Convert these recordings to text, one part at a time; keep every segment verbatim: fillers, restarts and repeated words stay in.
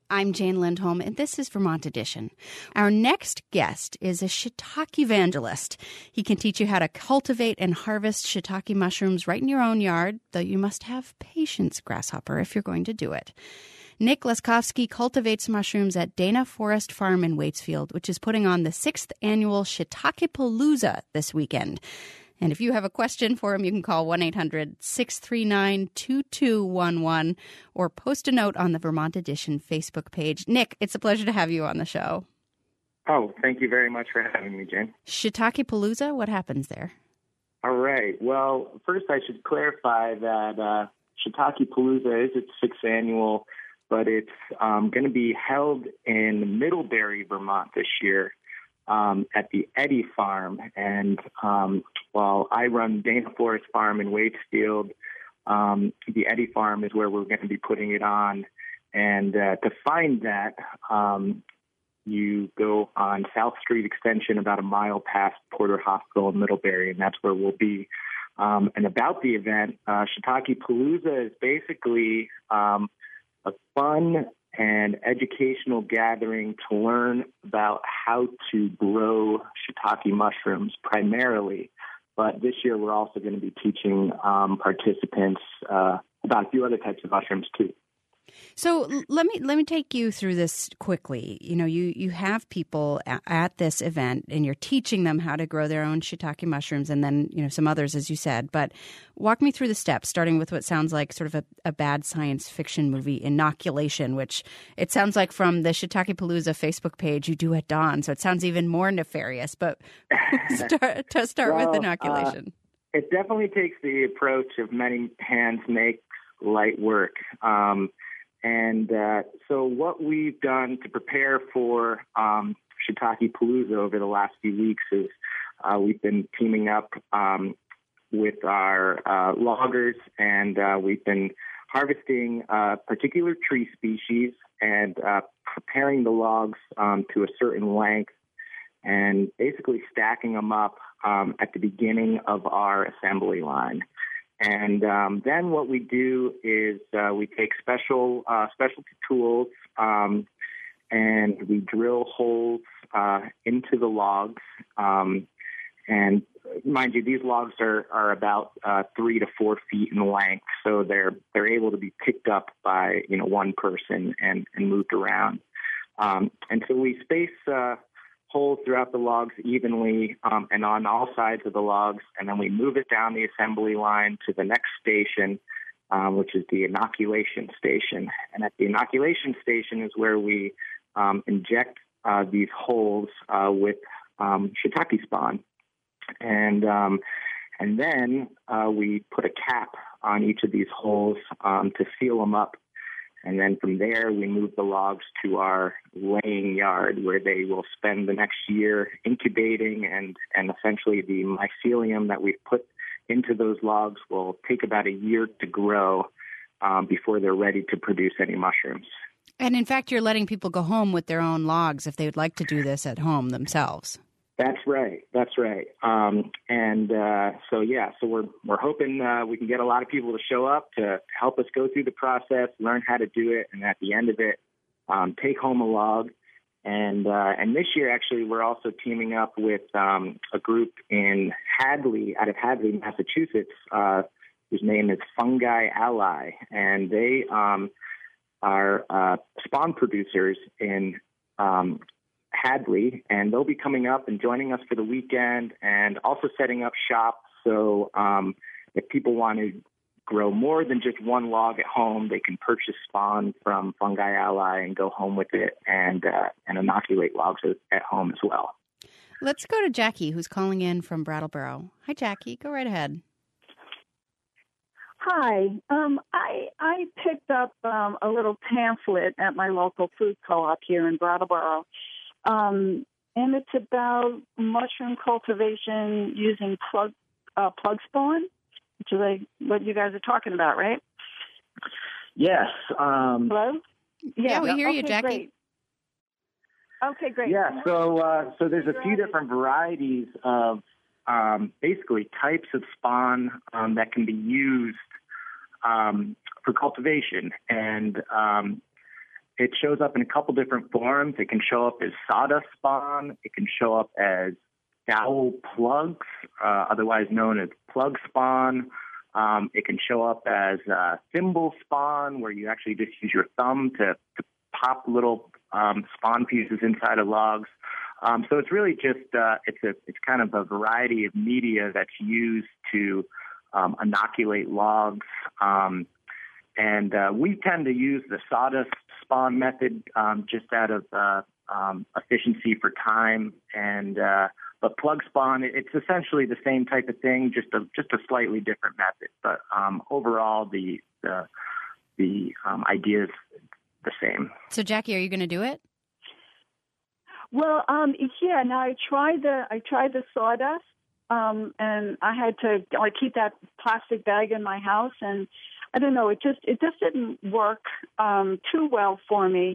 I'm Jane Lindholm, and this is Vermont Edition. Our next guest is a shiitake evangelist. He can teach you how to cultivate and harvest shiitake mushrooms right in your own yard, though you must have patience, Grasshopper, if you're going to do it. Nick Leskovsky cultivates mushrooms at Dana Forest Farm in Waitsfield, which is putting on the sixth annual Shiitake Palooza this weekend. And if you have a question for him, you can call one eight hundred six three nine two two one one or post a note on the Vermont Edition Facebook page. Nick, it's a pleasure to have you on the show. Oh, thank you very much for having me, Jen. Shiitake Palooza, what happens there? All right. Well, first I should clarify that uh, Shiitake Palooza is its sixth annual, but it's um, going to be held in Middlebury, Vermont this year. Um, at the Eddy Farm. And um, while I run Dana Forest Farm in Waitsfield, um, the Eddy Farm is where we're going to be putting it on. And uh, to find that, um, you go on South Street Extension about a mile past Porter Hospital in Middlebury, and that's where we'll be. Um, and about the event, uh, Shiitake Palooza is basically um, a fun and educational gathering to learn about how to grow shiitake mushrooms primarily. But this year we're also going to be teaching um, participants uh, about a few other types of mushrooms too. So let me let me take you through this quickly. You know, you, you have people at, at this event, and you're teaching them how to grow their own shiitake mushrooms, and then you know some others, as you said. But walk me through the steps, starting with what sounds like sort of a, a bad science fiction movie, inoculation, which it sounds like from the Shiitake Palooza Facebook page you do at dawn. So it sounds even more nefarious. But start to start well, with inoculation. Uh, it definitely takes the approach of many hands make light work. Um, And uh, so what we've done to prepare for um, Shiitake Palooza over the last few weeks is uh, we've been teaming up um, with our uh, loggers, and uh, we've been harvesting uh, particular tree species and uh, preparing the logs um, to a certain length and basically stacking them up um, at the beginning of our assembly line. And um, then what we do is uh, we take special uh, specialty tools um, and we drill holes uh, into the logs. Um, and mind you, these logs are, are about uh, three to four feet in length, so they're they're able to be picked up by you know one person and, and moved around. Um, and so we space Uh, holes throughout the logs evenly um, and on all sides of the logs, and then we move it down the assembly line to the next station, um, which is the inoculation station. And at the inoculation station is where we um, inject uh, these holes uh, with um, shiitake spawn. And um, and then uh, we put a cap on each of these holes um, to seal them up. And then from there, we move the logs to our laying yard where they will spend the next year incubating, and, and essentially the mycelium that we've put into those logs will take about a year to grow um, before they're ready to produce any mushrooms. And in fact, you're letting people go home with their own logs if they would like to do this at home themselves. That's right. That's right. Um, and uh, so, yeah, so we're we're hoping uh, we can get a lot of people to show up to help us go through the process, learn how to do it, and at the end of it, um, take home a log. And uh, and this year, actually, we're also teaming up with um, a group in Hadley, out of Hadley, Massachusetts, uh, whose name is Fungi Ally. And they um, are uh, spawn producers in um Hadley, and they'll be coming up and joining us for the weekend and also setting up shop. So um, if people want to grow more than just one log at home, they can purchase spawn from Fungi Ally and go home with it and uh, and inoculate logs at home as well. Let's go to Jackie, who's calling in from Brattleboro. Hi, Jackie. Go right ahead. Hi. Um, I I picked up um, a little pamphlet at my local food co-op here in Brattleboro. Um, and it's about mushroom cultivation using plug uh, plug spawn, which is like what you guys are talking about, right? Yes. Um, Hello? Yeah, yeah we hear okay, you, Jackie. Great. Okay, great. Yeah, so uh, so there's a few different varieties of um, basically types of spawn um, that can be used um, for cultivation, and um, it shows up in a couple different forms. It can show up as sawdust spawn. It can show up as dowel plugs, uh, otherwise known as plug spawn. Um, it can show up as uh, thimble spawn, where you actually just use your thumb to, to pop little um, spawn pieces inside of logs. Um, so it's really just uh, it's a it's kind of a variety of media that's used to um, inoculate logs. Um, and uh, we tend to use the sawdust spawn method um, just out of uh, um, efficiency for time. And uh, but plug spawn, it's essentially the same type of thing, just a just a slightly different method. But um, overall, the the the um, idea is the same. So, Jackie, are you going to do it? Well, um, yeah. Now I tried the I tried the sawdust, um, and I had to like keep that plastic bag in my house, and I don't know. It just it just didn't work um, too well for me.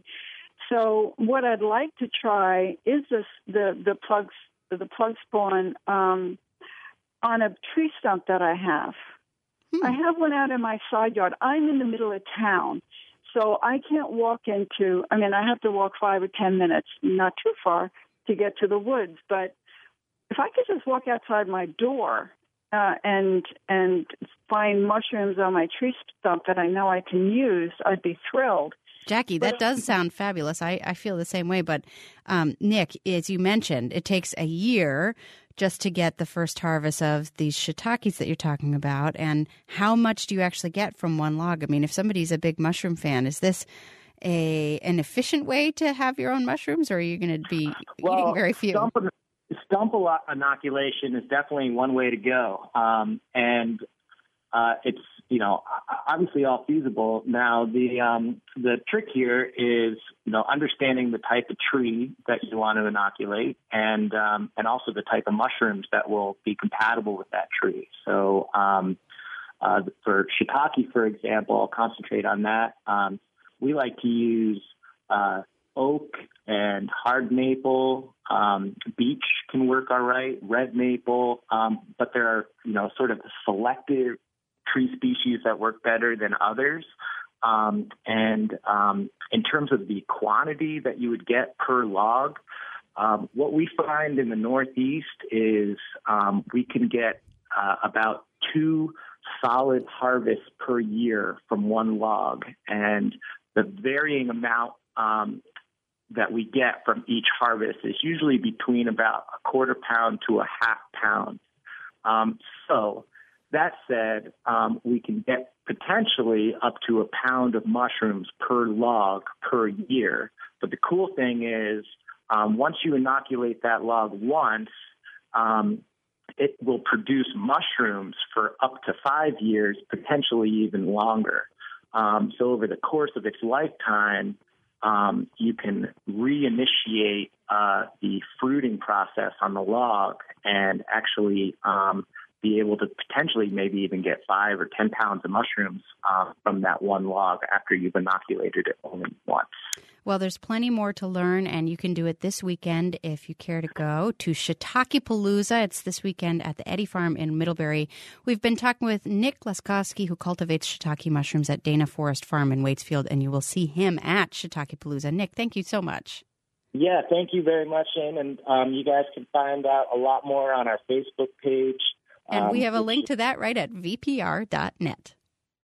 So what I'd like to try is this the the plugs. the plug spawn um, on a tree stump that I have. Hmm. I have one out in my side yard. I'm in the middle of town, so I can't walk into, I mean, I have to walk five or ten minutes, not too far, to get to the woods. But if I could just walk outside my door uh, and and find mushrooms on my tree stump that I know I can use, I'd be thrilled. Jackie, that does sound fabulous. I, I feel the same way. But um, Nick, as you mentioned, it takes a year just to get the first harvest of these shiitakes that you're talking about. And how much do you actually get from one log? I mean, if somebody's a big mushroom fan, is this a an efficient way to have your own mushrooms, or are you going to be well, eating very few? Stump, stump inoculation is definitely one way to go. Um, and uh, it's, you know, obviously all feasible. Now, the um, the trick here is, you know, understanding the type of tree that you want to inoculate, and um, and also the type of mushrooms that will be compatible with that tree. So, um, uh, for shiitake, for example, I'll concentrate on that. Um, we like to use uh, oak and hard maple. Um, beech can work all right. Red maple, um, but there are, you know, sort of selective tree species that work better than others. Um, and um, in terms of the quantity that you would get per log, um, what we find in the Northeast is um, we can get uh, about two solid harvests per year from one log. And the varying amount um, that we get from each harvest is usually between about a quarter pound to a half pound. Um, so That said, um, we can get potentially up to a pound of mushrooms per log per year. But the cool thing is, um, once you inoculate that log once, um, it will produce mushrooms for up to five years, potentially even longer. Um, so over the course of its lifetime, um, you can reinitiate uh, the fruiting process on the log and actually um, be able to potentially maybe even get five or ten pounds of mushrooms uh, from that one log after you've inoculated it only once. Well, there's plenty more to learn, and you can do it this weekend if you care to go to Shiitake Palooza. It's this weekend at the Eddy Farm in Middlebury. We've been talking with Nick Laskowski, who cultivates shiitake mushrooms at Dana Forest Farm in Waitsfield, and you will see him at Shiitake Palooza. Nick, thank you so much. Yeah, thank you very much, Shane. And um, you guys can find out a lot more on our Facebook page. And um, we have a link to that right at v p r dot net.